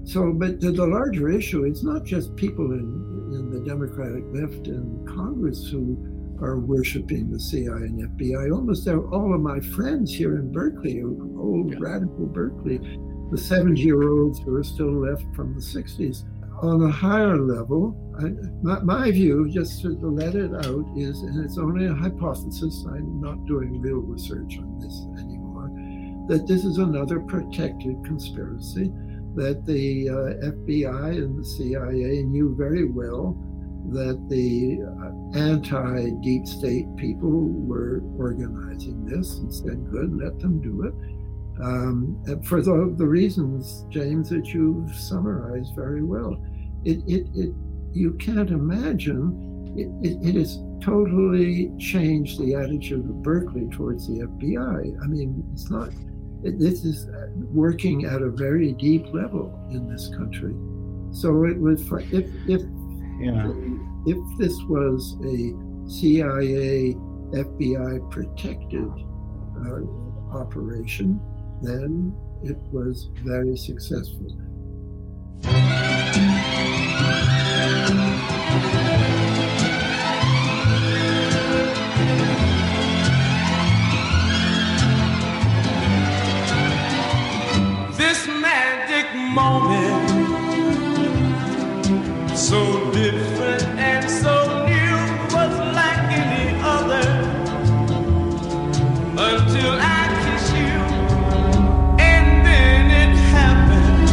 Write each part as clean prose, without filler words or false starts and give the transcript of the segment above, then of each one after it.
But the larger issue, it's not just people in the Democratic left in Congress who are worshiping the CIA and FBI. Almost all of my friends here in Berkeley, old radical Berkeley, the 70-year-olds who are still left from the 60s. On a higher level, my view, just to let it out, is, and it's only a hypothesis, I'm not doing real research on this anymore, that this is another protected conspiracy, that the FBI and the CIA knew very well that the anti-deep state people were organizing this and said, good, let them do it. For the reasons, James, that you've summarized very well. You can't imagine, it has totally changed the attitude of Berkeley towards the FBI. I mean, this is working at a very deep level in this country. So it was, if this was a CIA, FBI protected operation, then it was very successful. This magic moment, so different and so new, was like any other until I kissed you, and then it happened.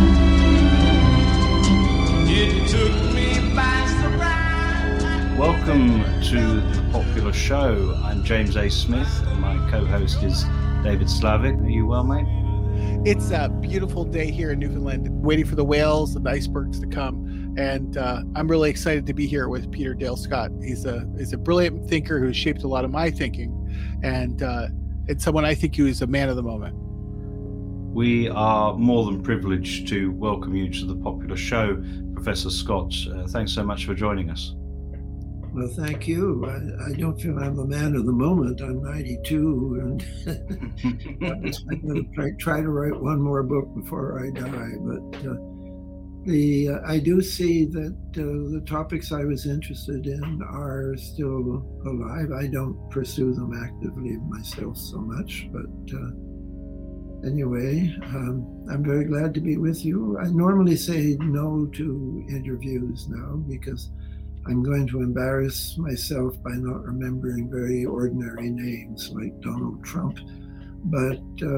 It took me by surprise. Welcome to The Popular Show. I'm James A. Smith, and my co-host is David Slavic. Are you well, mate? It's a beautiful day here in Newfoundland, waiting for the whales and icebergs to come. And I'm really excited to be here with Peter Dale Scott. He's a brilliant thinker who has shaped a lot of my thinking, and someone I think who is a man of the moment. We are more than privileged to welcome you to The Popular Show, Professor Scott. Thanks so much for joining us. Well, thank you. I don't feel I'm a man of the moment. I'm 92, and I'm going to try to write one more book before I die. But I do see that the topics I was interested in are still alive. I don't pursue them actively myself so much, but anyway, I'm very glad to be with you. I normally say no to interviews now because I'm going to embarrass myself by not remembering very ordinary names like Donald Trump. But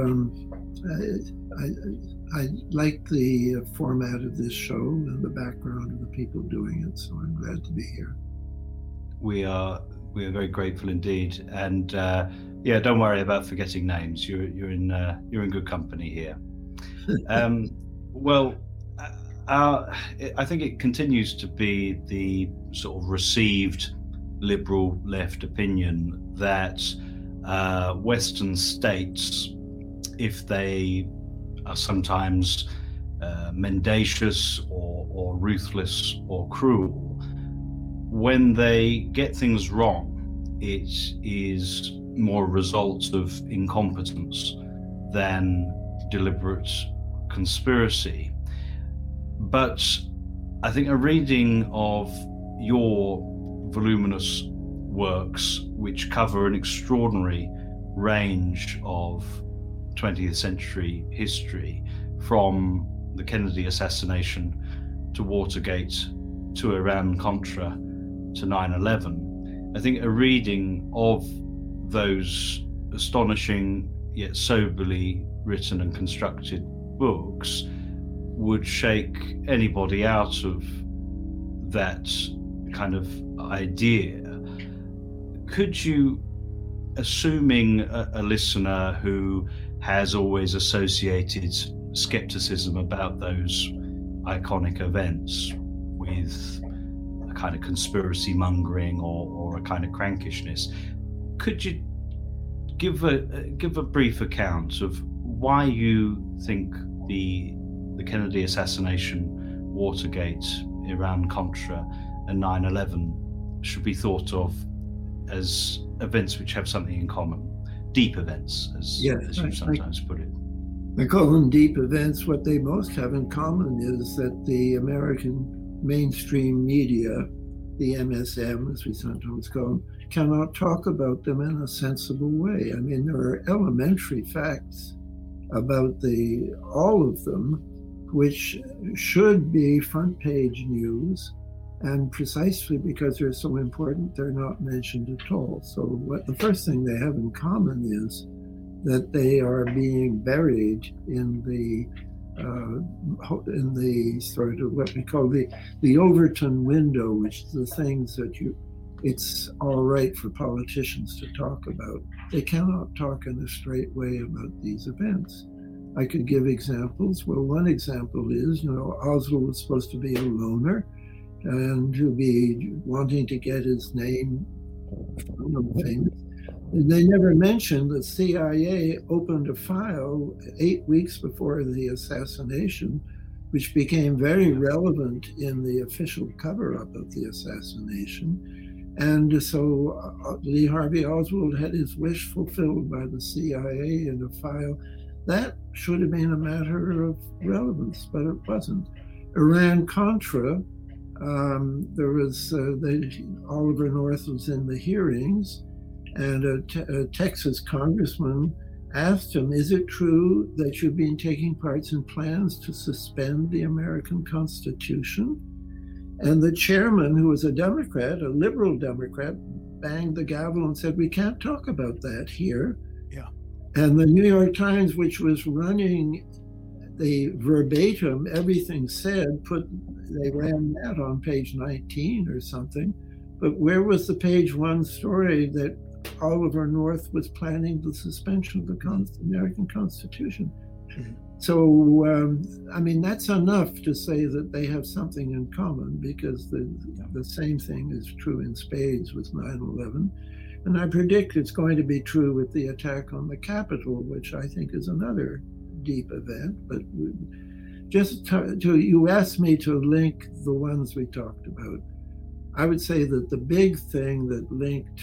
I like the format of this show and the background of the people doing it, so I'm glad to be here. We are very grateful indeed, and don't worry about forgetting names. You're in good company here. I think it continues to be the sort of received liberal left opinion that Western states, if they are sometimes mendacious or ruthless or cruel, when they get things wrong, it is more a result of incompetence than deliberate conspiracy. But I think a reading of your voluminous works, which cover an extraordinary range of 20th century history, from the Kennedy assassination to Watergate to Iran-Contra to 9/11, I think a reading of those astonishing yet soberly written and constructed books would shake anybody out of that kind of idea. Could you, assuming a listener who has always associated skepticism about those iconic events with a kind of conspiracy mongering or a kind of crankishness, could you give a brief account of why you think the Kennedy assassination, Watergate, Iran-Contra, and 9/11 should be thought of as events which have something in common, deep events, as you sometimes put it? I call them deep events. What they most have in common is that the American mainstream media, the MSM, as we sometimes call them, cannot talk about them in a sensible way. I mean, there are elementary facts about all of them, which should be front page news, and precisely because they're so important, they're not mentioned at all. So the first thing they have in common is that they are being buried in the sort of what we call the Overton window, which is the things that it's all right for politicians to talk about. They cannot talk in a straight way about these events. I could give examples. Well, one example is, Oswald was supposed to be a loner and to be wanting to get his name famous. And they never mentioned the CIA opened a file 8 weeks before the assassination, which became very relevant in the official cover-up of the assassination. And so Lee Harvey Oswald had his wish fulfilled by the CIA in a file. That should have been a matter of relevance, but it wasn't. Iran-Contra, there was Oliver North was in the hearings, and a Texas congressman asked him, is it true that you've been taking part in plans to suspend the American Constitution? And the chairman, who was a Democrat, a liberal Democrat, banged the gavel and said, we can't talk about that here. Yeah. And the New York Times, which was running the verbatim, everything said, they ran that on page 19 or something. But where was the page one story that Oliver North was planning the suspension of the American Constitution? So, I mean, that's enough to say that they have something in common, because the same thing is true in spades with 9/11. And I predict it's going to be true with the attack on the Capitol, which I think is another deep event. But just you asked me to link the ones we talked about. I would say that the big thing that linked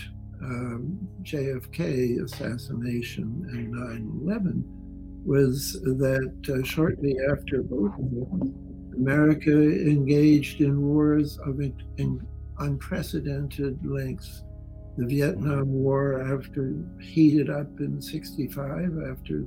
JFK assassination and 9/11 was that shortly after both of them, America engaged in wars of unprecedented lengths. The Vietnam War, after heated up in '65, after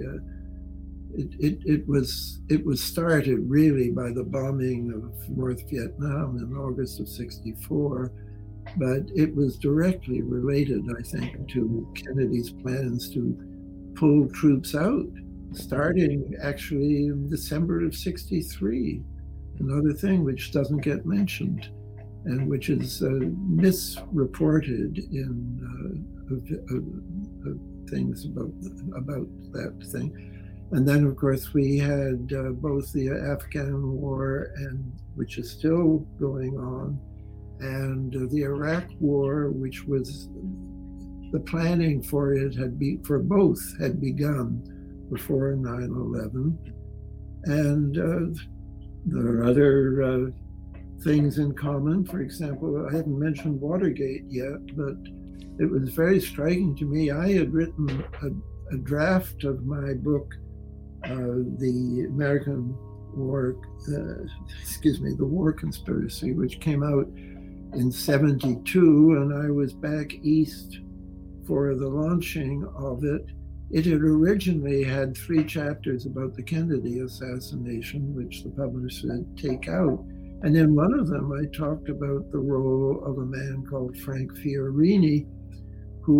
it was started really by the bombing of North Vietnam in August of '64, but it was directly related, I think, to Kennedy's plans to pull troops out, starting actually in December of '63. Another thing which doesn't get mentioned, and which is misreported in things about that thing. And then, of course, we had both the Afghan War, which is still going on, and the Iraq War, which was the planning for it for both had begun before 9/11. And there are other things in common. For example, I haven't mentioned Watergate yet, but it was very striking to me. I had written a draft of my book, The American War, the War Conspiracy, which came out in '72, and I was back east for the launching of it. It had originally had 3 chapters about the Kennedy assassination, which the publisher said take out. And in one of them, I talked about the role of a man called Frank Fiorini, who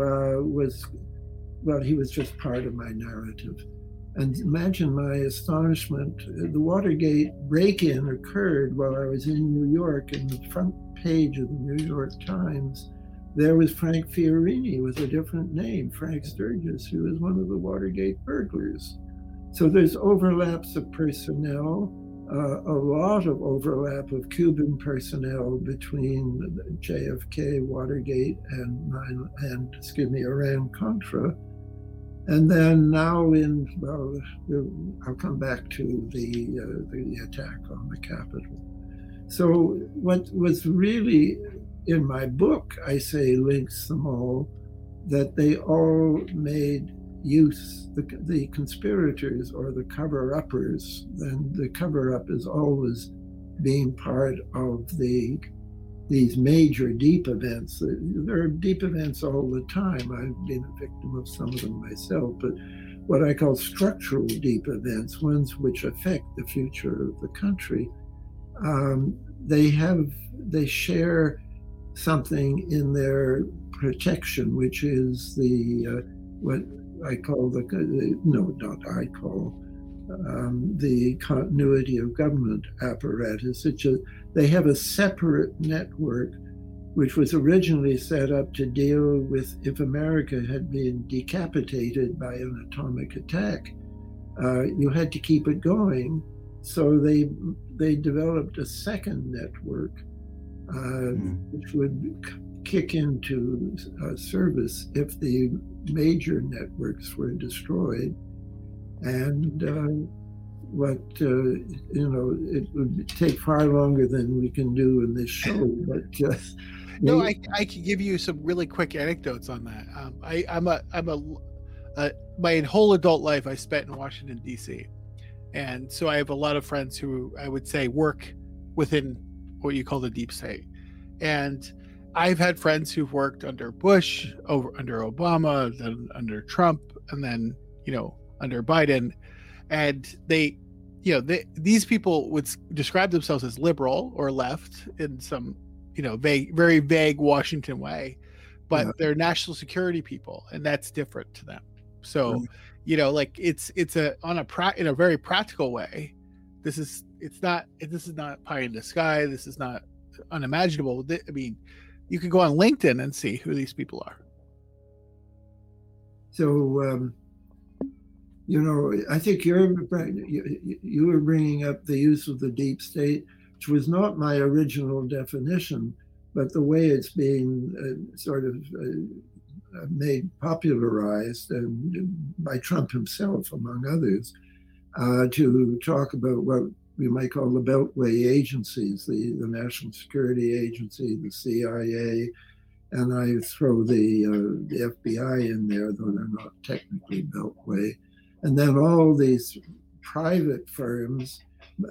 he was just part of my narrative. And imagine my astonishment. The Watergate break-in occurred while I was in New York. In the front page of the New York Times, there was Frank Fiorini with a different name, Frank Sturgis, who was one of the Watergate burglars. So there's overlaps of personnel, a lot of overlap of Cuban personnel between JFK, Watergate, and Iran-Contra. And then now I'll come back to the attack on the Capitol. So what was really in my book, I say links them all, that they all made use the conspirators or the cover-uppers, then the cover-up is always being part of these major deep events. There are deep events all the time. I've been a victim of some of them myself, but what I call structural deep events, ones which affect the future of the country, they share something in their protection, which is what I call the continuity of government apparatus. They have a separate network which was originally set up to deal with if America had been decapitated by an atomic attack. You had to keep it going. So they developed a second network which would kick into service if the major networks were destroyed. And it would take far longer than we can do in this show. But no, I can give you some really quick anecdotes on that. My whole adult life I spent in Washington, D.C. And so I have a lot of friends who I would say work within what you call the deep state. And I've had friends who've worked under Bush, under Obama, then under Trump, and then, under Biden. And these people would describe themselves as liberal or left in some, vague, very vague Washington way, but they're national security people, and that's different to them. So, it's in a very practical way. This is not pie in the sky. This is not unimaginable. I mean, you can go on LinkedIn and see who these people are. So, I think you were bringing up the use of the deep state, which was not my original definition, but the way it's being made popularized and by Trump himself, among others, to talk about what we might call the Beltway agencies, the National Security Agency, the CIA, and I throw the FBI in there, though they're not technically Beltway. And then all these private firms,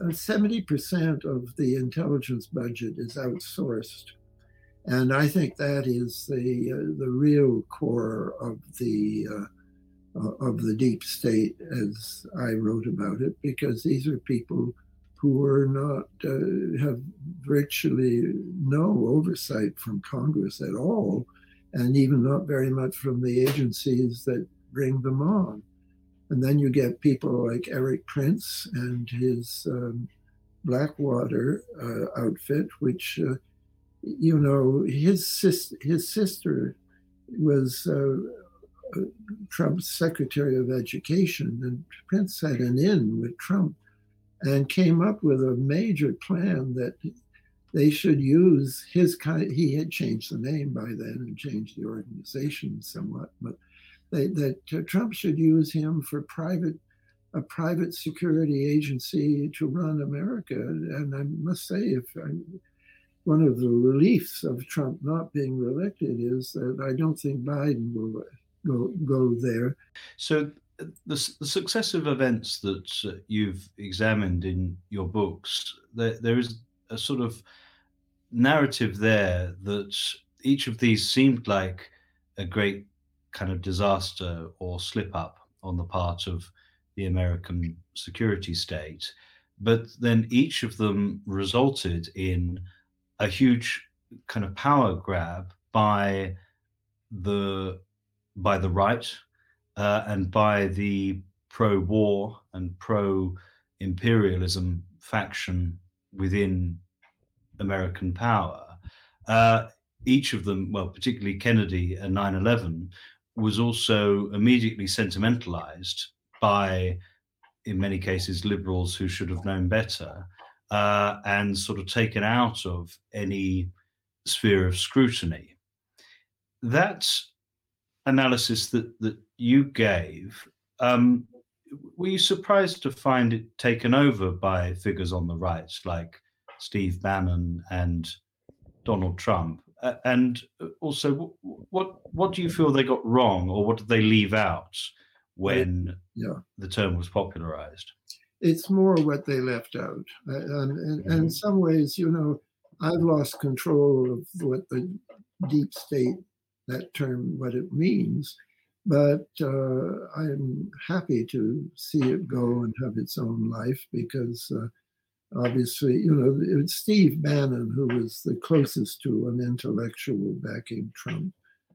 70% of the intelligence budget is outsourced. And I think that is the real core of the deep state, as I wrote about it, because these are people who are not have virtually no oversight from Congress at all, and even not very much from the agencies that bring them on. And then you get people like Erik Prince and his Blackwater outfit, which his sister was Trump's Secretary of Education, and Prince had an in with Trump and came up with a major plan that they should use he had changed the name by then and changed the organization somewhat, but that Trump should use him for a private security agency to run America. And I must say, one of the reliefs of Trump not being reelected is that I don't think Biden will go there. So the successive events that you've examined in your books, there is a sort of narrative there that each of these seemed like a great kind of disaster or slip up on the part of the American security state, but then each of them resulted in a huge kind of power grab by the right and by the pro-war and pro-imperialism faction within American power. Each of them, well, particularly Kennedy and 9/11, was also immediately sentimentalized by, in many cases, liberals who should have known better, and sort of taken out of any sphere of scrutiny. That analysis that you gave, were you surprised to find it taken over by figures on the right like Steve Bannon and Donald Trump? And also, what do you feel they got wrong, or what did they leave out when Yeah. the term was popularized. It's more what they left out. And in some ways, you know, I've lost control of what the deep state, that term, what it means. But I'm happy to see it go and have its own life because obviously, you know, it's Steve Bannon who was the closest to an intellectual backing Trump.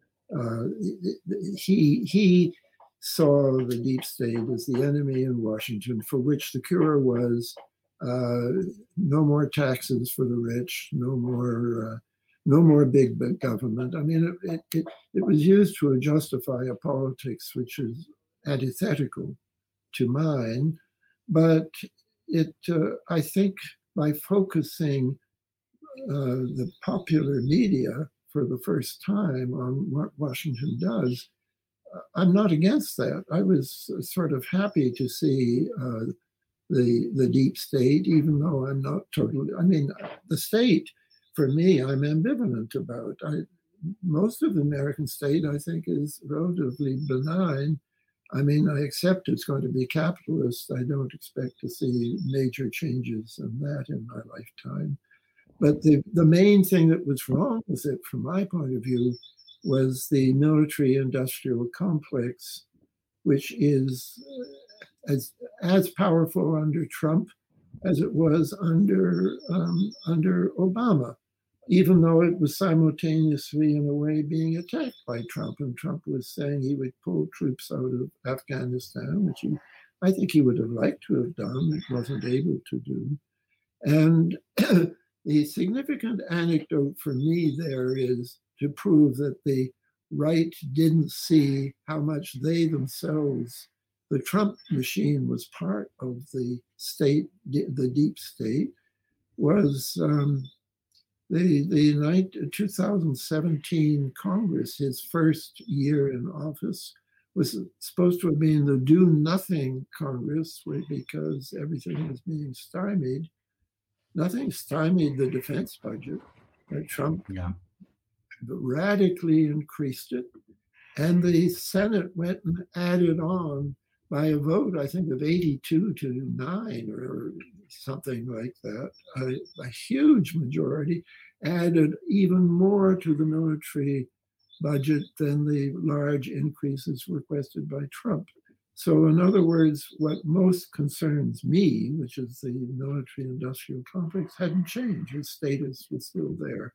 He saw the deep state as the enemy in Washington, for which the cure was no more taxes for the rich, no more big government. I mean, it was used to justify a politics which is antithetical to mine, but I think by focusing the popular media for the first time on what Washington does, I'm not against that. I was sort of happy to see the deep state, even though I'm not totally. I mean, the state, for me, I'm ambivalent about. Most of the American state, I think, is relatively benign. I mean, I accept it's going to be capitalist. I don't expect to see major changes in that in my lifetime. But the main thing that was wrong with it, from my point of view, was the military-industrial complex, which is as powerful under Trump as it was under Obama, even though it was simultaneously, in a way, being attacked by Trump. And Trump was saying he would pull troops out of Afghanistan, which I think he would have liked to have done, wasn't able to do. And the significant anecdote for me there is to prove that the right didn't see how much they themselves, the Trump machine was part of the state, the deep state, was the 2017 Congress, his first year in office, was supposed to have been the do-nothing Congress because everything was being stymied. Nothing stymied the defense budget. Trump radically increased it. And the Senate went and added on by a vote, I think, of 82-9 or something like that. A huge majority added even more to the military budget than the large increases requested by Trump. So in other words, what most concerns me, which is the military-industrial complex, hadn't changed. Its status was still there.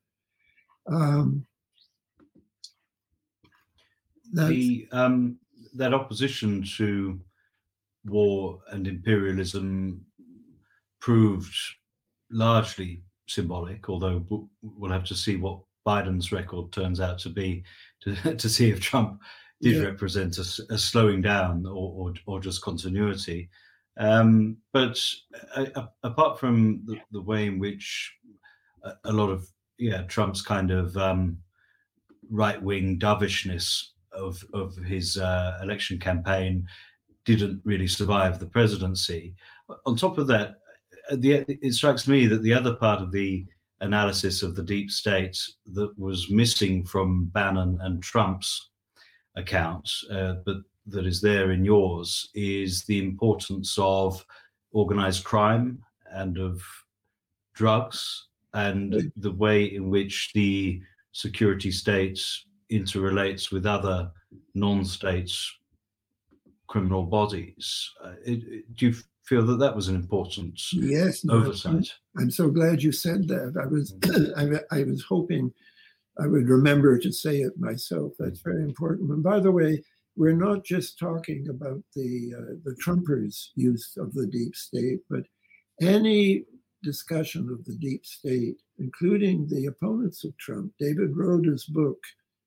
That opposition to war and imperialism proved largely symbolic, although we'll have to see what Biden's record turns out to be to see if Trump did represent a slowing down or just continuity. But apart from the way in which a lot of Trump's kind of right-wing dovishness of his election campaign didn't really survive the presidency. On top of that, it strikes me that the other part of the analysis of the deep state that was missing from Bannon and Trump's accounts, but that is there in yours, is the importance of organized crime and of drugs and the way in which the security state interrelates with other non-states criminal bodies. Do you feel that was an important oversight? I'm so glad you said that. I was hoping I would remember to say it myself. That's very important. And by the way, we're not just talking about the Trumpers' use of the deep state, but any discussion of the deep state, including the opponents of Trump. David Rhoda's book,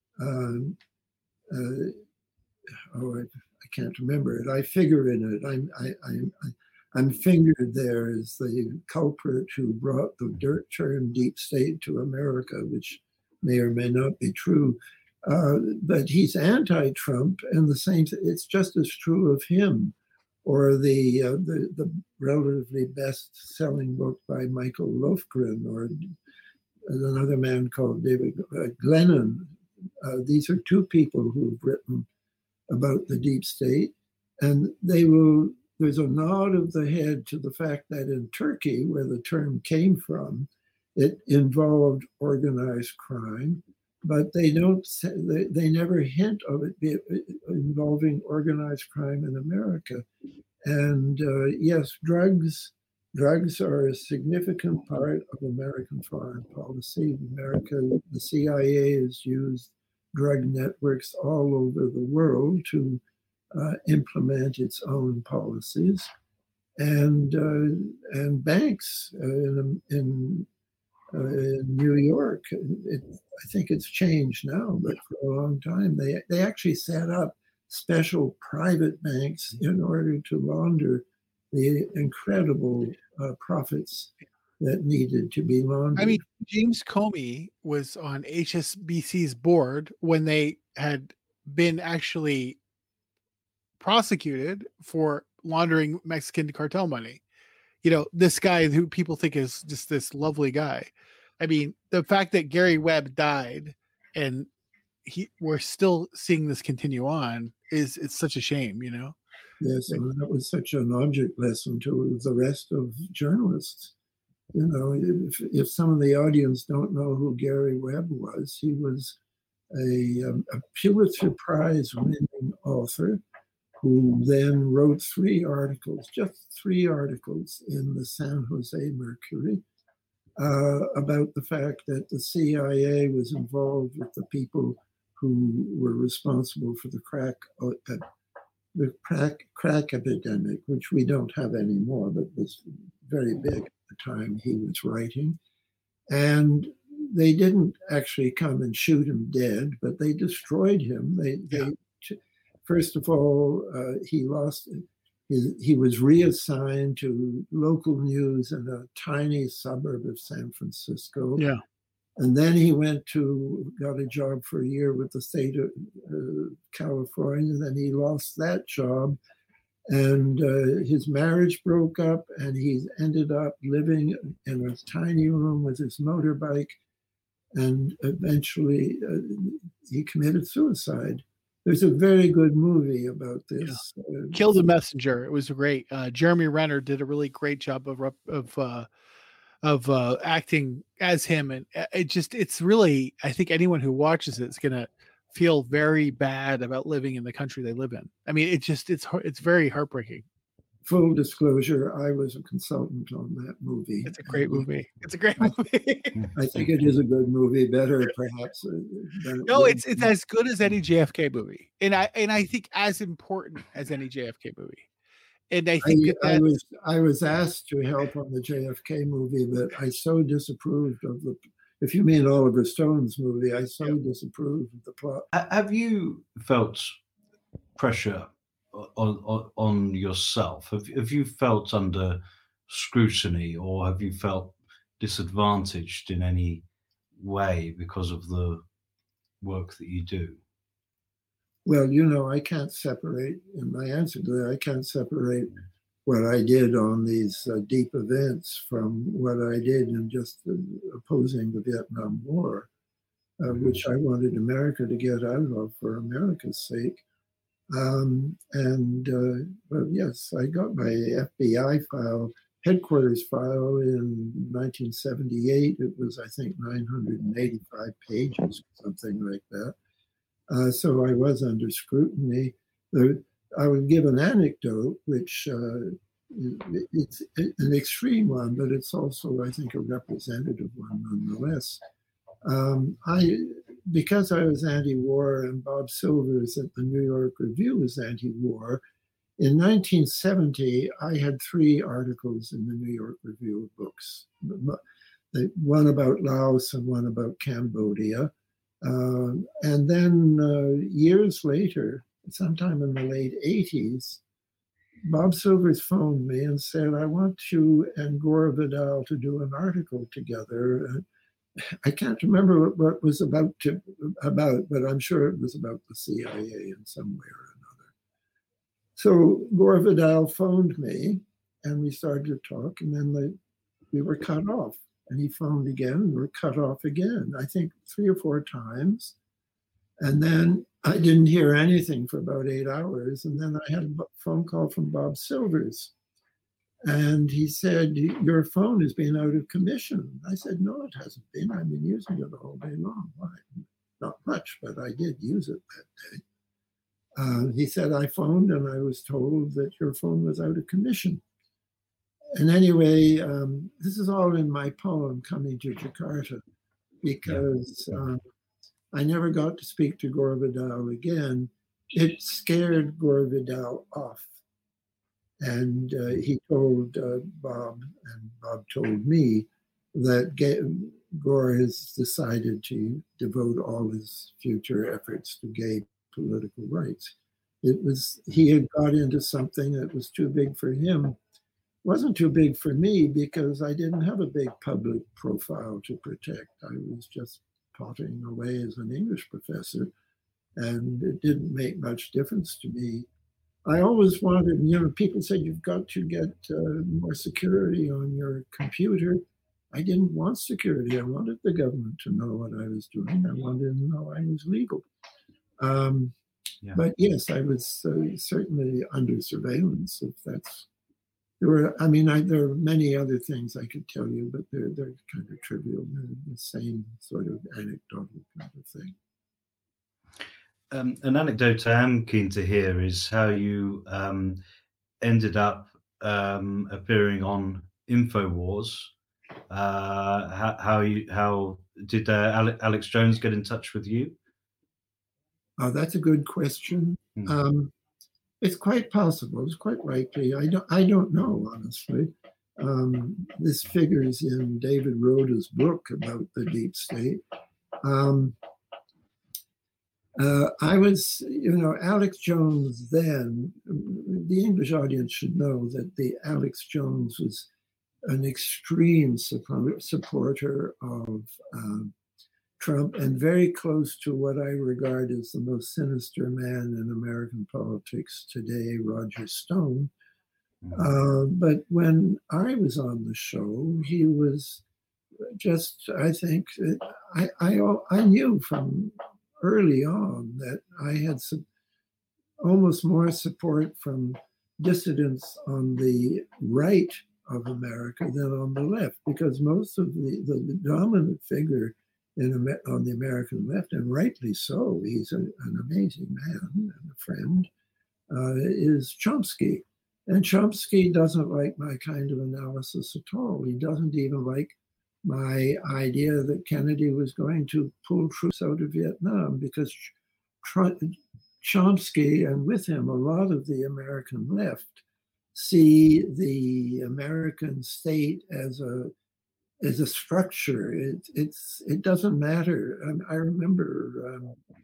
I can't remember it. I figure in it. I'm fingered there as the culprit who brought the term deep state to America, which may or may not be true. But he's anti-Trump, and the same. It's just as true of him, or the relatively best-selling book by Michael Lofgren, or another man called David Glennon. These are two people who've written about the deep state, And there's a nod of the head to the fact that in Turkey, where the term came from, it involved organized crime, but they never hint of it involving organized crime in America. And yes, drugs are a significant part of American foreign policy. The CIA has used drug networks all over the world to implement its own policies, and banks in New York. I think it's changed now, but for a long time they actually set up special private banks in order to launder the incredible profits that needed to be laundered. I mean, James Comey was on HSBC's board when they had been actually prosecuted for laundering Mexican cartel money. You know, this guy who people think is just this lovely guy. I mean, the fact that Gary Webb died and we're still seeing this continue on it's such a shame, you know? Yes, and that was such an object lesson to the rest of journalists. You know, if some of the audience don't know who Gary Webb was, he was a Pulitzer Prize winning author who then wrote just 3 articles in the San Jose Mercury about the fact that the CIA was involved with the people who were responsible for the crack epidemic, which we don't have anymore, but was very big at the time he was writing. And they didn't actually come and shoot him dead, but they destroyed him. First of all, he was reassigned to local news in a tiny suburb of San Francisco. Yeah. And then he got a job for a year with the state of California. Then he lost that job, and his marriage broke up, and he ended up living in a tiny room with his motorbike, and eventually he committed suicide. There's a very good movie about this. Yeah. Kill the Messenger. It was great. Jeremy Renner did a really great job of acting as him, and it's really, I think anyone who watches it is gonna feel very bad about living in the country they live in. I mean, it's very heartbreaking. Full disclosure, I was a consultant on that movie. It's a great movie. It's a great movie. I think it is a good movie, better perhaps. No, it's as good as any JFK movie, and I think as important as any JFK movie. And I think I was asked to help on the JFK movie, but I so disapproved of if you mean Oliver Stone's movie, I so disapproved of the plot. Have you felt pressure on yourself? Have you felt under scrutiny, or have you felt disadvantaged in any way because of the work that you do? Well, you know, I can't separate, in my answer to that, I can't separate what I did on these deep events from what I did in just opposing the Vietnam War, which I wanted America to get out of for America's sake. But yes, I got my FBI headquarters file in 1978. It was, I think, 985 pages, something like that. So I was under scrutiny. I would give an anecdote, which it's an extreme one, but it's also, I think, a representative one nonetheless. Because I was anti-war and Bob Silvers at the New York Review was anti-war, in 1970, I had 3 articles in the New York Review of Books, one about Laos and one about Cambodia. And then years later, sometime in the late 80s, Bob Silvers phoned me and said, I want you and Gore Vidal to do an article together. I can't remember what it was about, but I'm sure it was about the CIA in some way or another. So Gore Vidal phoned me and we started to talk, and then we were cut off. And he phoned again and we were cut off again, I think 3 or 4 times. And then I didn't hear anything for about 8 hours. And then I had a phone call from Bob Silvers. And he said, your phone has been out of commission. I said, no, it hasn't been. I've been using it all day long. Why? Not much, but I did use it that day. He said, I phoned and I was told that your phone was out of commission. And anyway, this is all in my poem, Coming to Jakarta, because I never got to speak to Gore Vidal again. It scared Gore Vidal off. And he told Bob, and Bob told me, that Gore has decided to devote all his future efforts to gay political rights. He had got into something that was too big for him. Wasn't too big for me because I didn't have a big public profile to protect. I was just potting away as an English professor, and it didn't make much difference to me. I always wanted, people said you've got to get more security on your computer. I didn't want security. I wanted the government to know what I was doing. I wanted to know I was legal. But yes, I was certainly under surveillance. If that's there are many other things I could tell you, but they're kind of trivial. They're the same sort of anecdotal kind of thing. An anecdote I am keen to hear is how you ended up appearing on InfoWars. How did Alex Jones get in touch with you? Oh, that's a good question. It's quite possible. It's quite likely. I don't know, honestly. This figures in David Rhoda's book about the deep state. I was, Alex Jones then, the English audience should know that the Alex Jones was an extreme supporter of Trump and very close to what I regard as the most sinister man in American politics today, Roger Stone. But when I was on the show, he was just, I think, I knew from early on that I had almost more support from dissidents on the right of America than on the left, because most of the dominant figure on the American left, and rightly so, he's an amazing man and a friend, is Chomsky. And Chomsky doesn't like my kind of analysis at all. He doesn't even like my idea that Kennedy was going to pull troops out of Vietnam, because Chomsky, and with him a lot of the American left, see the American state as a structure. It doesn't matter. I remember,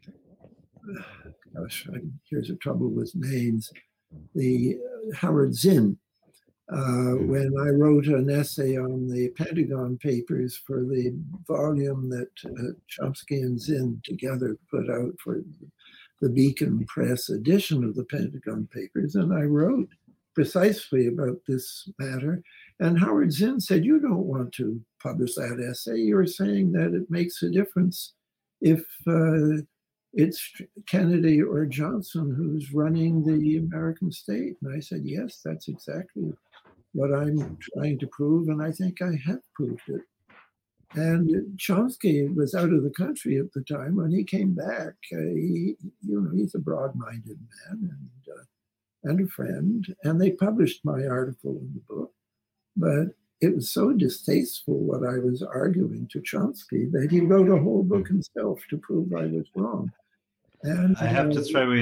here's a trouble with names. The Howard Zinn. When I wrote an essay on the Pentagon Papers for the volume that Chomsky and Zinn together put out for the Beacon Press edition of the Pentagon Papers, and I wrote precisely about this matter. And Howard Zinn said, you don't want to publish that essay. You're saying that it makes a difference if it's Kennedy or Johnson who's running the American state. And I said, yes, that's exactly what I'm trying to prove, and I think I have proved it. And Chomsky was out of the country at the time. When he came back, he's a broad-minded man and a friend, and they published my article in the book. But it was so distasteful what I was arguing to Chomsky that he wrote a whole book himself to prove I was wrong. And I have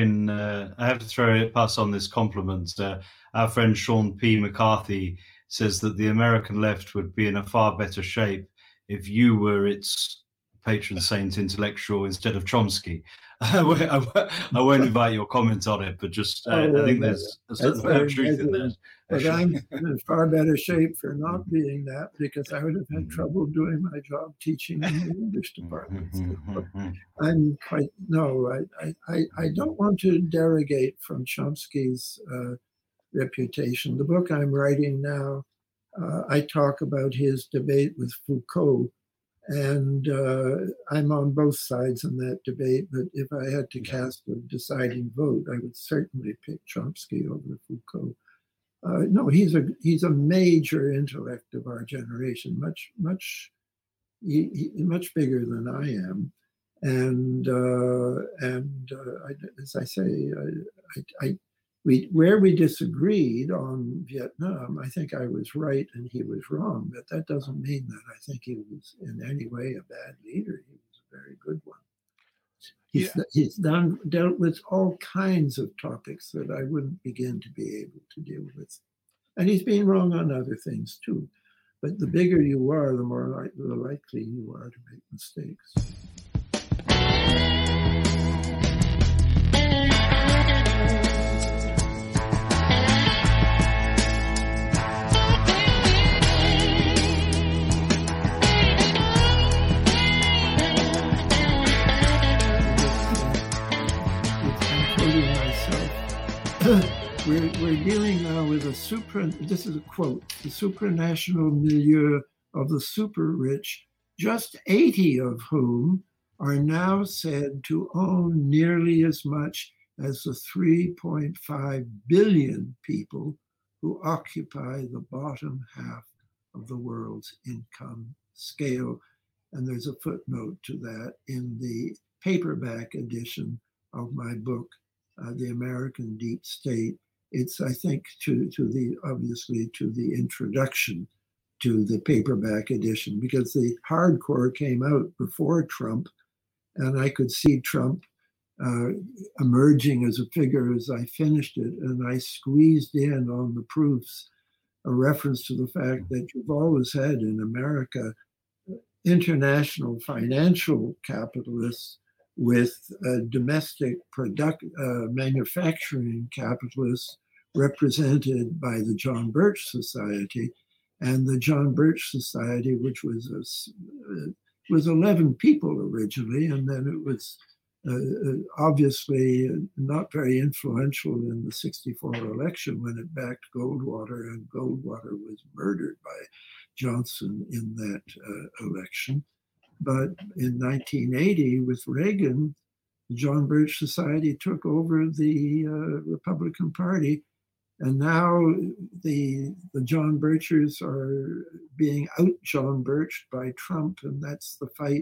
to pass on this compliment. Our friend Sean P. McCarthy says that the American left would be in a far better shape if you were its patron saint intellectual instead of Chomsky. I won't invite your comment on it, but just I think there's a certain amount of truth in there. But I'm in far better shape for not being that, because I would have had trouble doing my job teaching in the English department. I don't want to derogate from Chomsky's reputation. The book I'm writing now, I talk about his debate with Foucault And I'm on both sides in that debate, but if I had to cast a deciding vote, I would certainly pick Chomsky over Foucault. No, he's a major intellect of our generation, much bigger than I am, and as I say, where we disagreed on Vietnam, I think I was right and he was wrong, but that doesn't mean that I think he was in any way a bad leader. He was a very good one. He's dealt with all kinds of topics that I wouldn't begin to be able to deal with. And he's been wrong on other things too. But the bigger you are, the more likely you are to make mistakes. We're dealing now with this is a quote, the supranational milieu of the super rich, just 80 of whom are now said to own nearly as much as the 3.5 billion people who occupy the bottom half of the world's income scale. And there's a footnote to that in the paperback edition of my book, The American Deep State. It's, I think, obviously to the introduction to the paperback edition, because the hardcore came out before Trump, and I could see Trump emerging as a figure as I finished it, and I squeezed in on the proofs a reference to the fact that you've always had in America international financial capitalists with domestic manufacturing capitalists represented by the John Birch Society. And the John Birch Society, which was 11 people originally, and then it was obviously not very influential in the 1964 election when it backed Goldwater, and Goldwater was murdered by Johnson in that election. But in 1980, with Reagan, the John Birch Society took over the Republican Party. And now the John Birchers are being out-John Birched by Trump. And that's the fight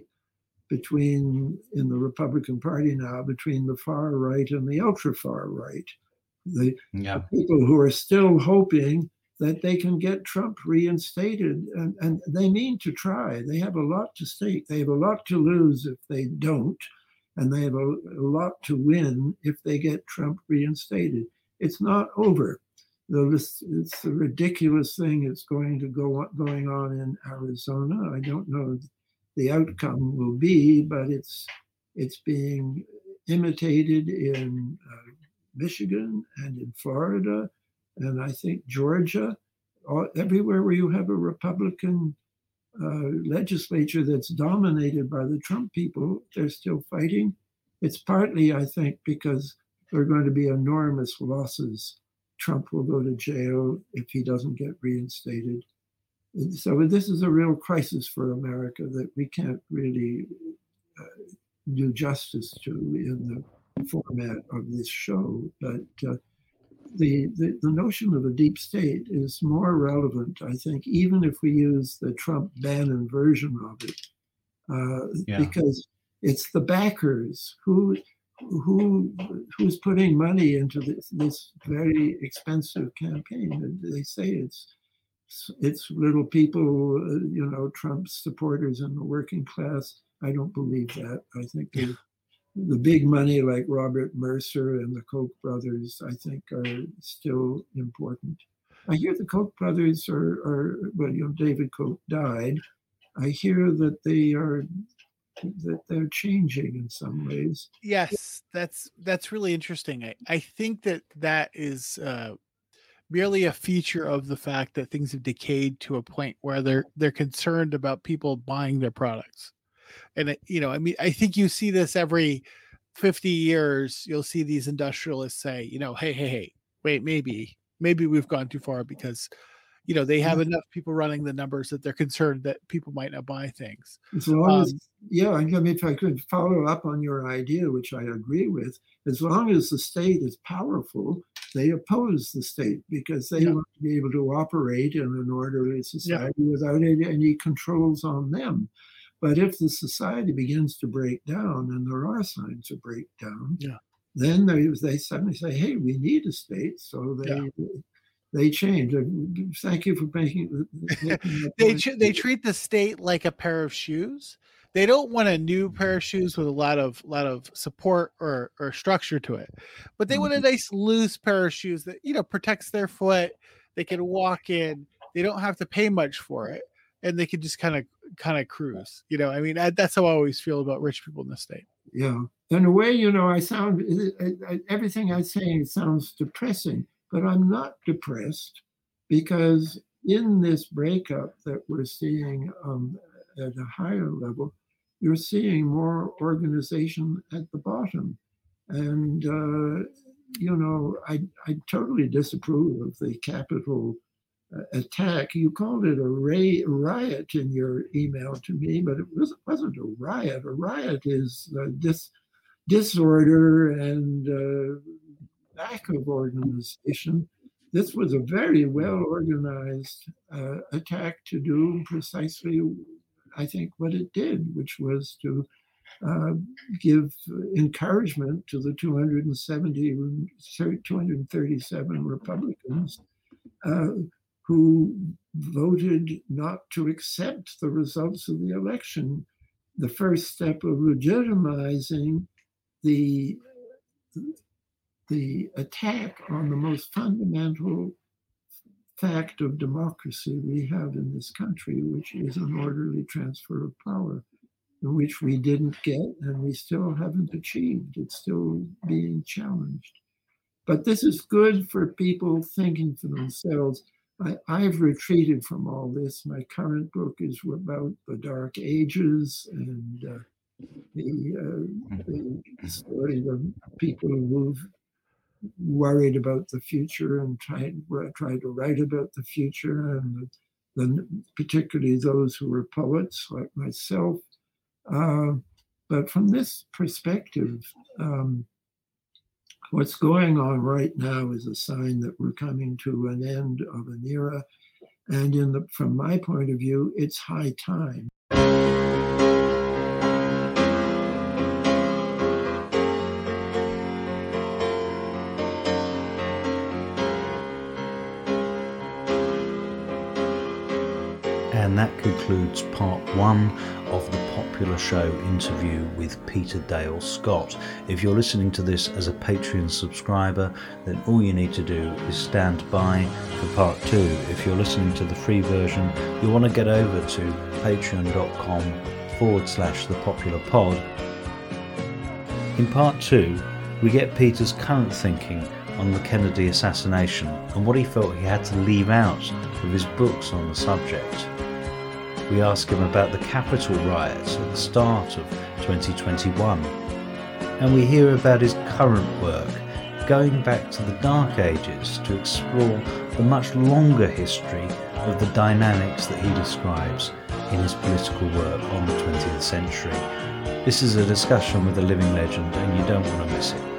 in the Republican Party now, between the far right and the ultra-far right. The people who are still hoping that they can get Trump reinstated, and they mean to try. They have a lot to stake. They have a lot to lose if they don't, and they have a lot to win if they get Trump reinstated. It's not over. It's a ridiculous thing that's going on in Arizona. I don't know the outcome will be, but it's being imitated in Michigan and in Florida, and I think Georgia, everywhere where you have a Republican legislature that's dominated by the Trump people, they're still fighting. It's partly, I think, because there are going to be enormous losses. Trump will go to jail if he doesn't get reinstated. And so this is a real crisis for America that we can't really do justice to in the format of this show. But the notion of a deep state is more relevant, I think, even if we use the Trump Bannon version of it, because it's the backers who's putting money into this very expensive campaign. They say it's little people, Trump's supporters in the working class. I don't believe that. I think the big money like Robert Mercer and the Koch brothers, I think, are still important. I hear the Koch brothers David Koch died. I hear that they're changing in some ways. Yes, that's really interesting. I think that is merely a feature of the fact that things have decayed to a point where they're concerned about people buying their products. And I think you see this every 50 years. You'll see these industrialists say, hey, wait, maybe we've gone too far, because they have enough people running the numbers that they're concerned that people might not buy things. As long as, I mean, if I could follow up on your idea, which I agree with, as long as the state is powerful, they oppose the state because they want to be able to operate in an orderly society without any controls on them. But if the society begins to break down, and there are signs of breakdown, then they suddenly say, hey, we need a state. So they change. Thank you for making they treat the state like a pair of shoes. They don't want a new pair of shoes with a lot of support or structure to it, but they want a nice loose pair of shoes that protects their foot. They can walk in. They don't have to pay much for it, and they can just kind of cruise. I mean, that's how I always feel about rich people in the state. Yeah, in a way, I sound everything I'm saying sounds depressing, but I'm not depressed because in this breakup that we're seeing at a higher level, you're seeing more organization at the bottom. And, I totally disapprove of the Capitol attack. You called it a riot in your email to me, but it wasn't a riot. A riot is disorder and lack of organization. This was a very well organized attack to do precisely, I think, what it did, which was to give encouragement to the 237 Republicans who voted not to accept the results of the election. The first step of legitimizing the attack on the most fundamental fact of democracy we have in this country, which is an orderly transfer of power, which we didn't get and we still haven't achieved. It's still being challenged. But this is good for people thinking for themselves. I've retreated from all this. My current book is about the Dark Ages and the story of people who've worried about the future and tried to write about the future, and then particularly those who were poets like myself. But from this perspective, what's going on right now is a sign that we're coming to an end of an era. And from my point of view, it's high time. And that concludes part 1 of the Popular Show interview with Peter Dale Scott. If you're listening to this as a Patreon subscriber, then all you need to do is stand by for part 2. If you're listening to the free version, you'll want to get over to patreon.com/thepopularpod. In part 2, we get Peter's current thinking on the Kennedy assassination and what he felt he had to leave out of his books on the subject. We ask him about the Capitol riots at the start of 2021, and we hear about his current work, going back to the Dark Ages to explore the much longer history of the dynamics that he describes in his political work on the 20th century. This is a discussion with a living legend, and you don't want to miss it.